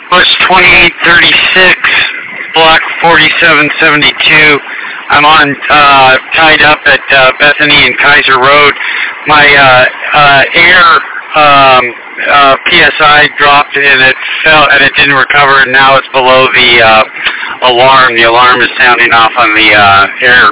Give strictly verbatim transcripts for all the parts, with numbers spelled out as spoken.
Bus twenty-eight thirty-six, block forty-seven seventy-two. I'm on, uh, tied up at uh, Bethany and Kaiser Road. My uh, uh, air um, uh, P S I dropped and it fell and it didn't recover. And now it's below the uh, alarm. The alarm is sounding off on the uh, air.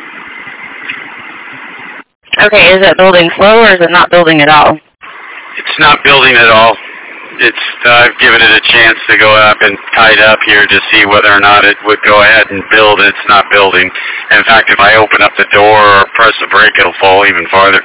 Okay, is it building slow or is it not building at all? It's not building at all. It's uh, I've given it a chance to go up and tied up here to see whether or not it would go ahead and build, and it's not building. In fact, if I open up the door or press the brake, it'll fall even farther.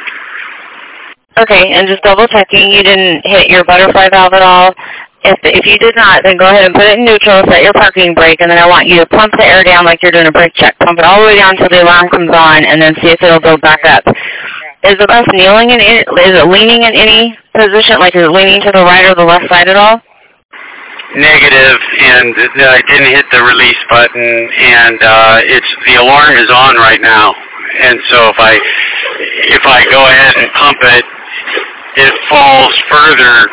Okay, and just double checking you didn't hit your butterfly valve at all. If if you did not, then go ahead and put it in neutral, set your parking brake, and then I want you to pump the air down like you're doing a brake check. Pump it all the way down until the alarm comes on, and then see if it'll build back up. Is the bus kneeling in any, is it leaning in any position? Like, is it leaning to the right or the left side at all? Negative, and I didn't hit the release button, and uh, it's the alarm is on right now. And so if I if I go ahead and pump it, it falls further,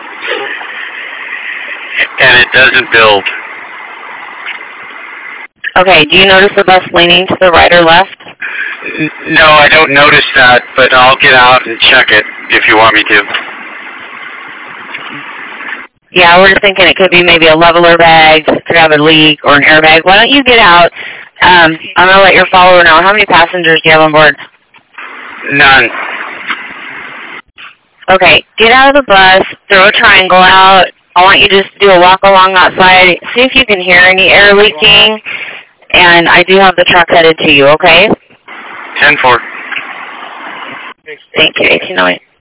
and it doesn't build. Okay, do you notice the bus leaning to the right or left? No, I don't notice that, but I'll get out and check it if you want me to. Yeah, we're just thinking it could be maybe a leveler bag, could have a leak, or an airbag. Why don't you get out? Um, I'm going to let your follower know. How many passengers do you have on board? None. Okay, get out of the bus, throw a triangle out. I want you to just do a walk along that side. See if you can hear any air leaking. And I do have the truck headed to you, okay? ten four. Thank you, eighteen oh eight.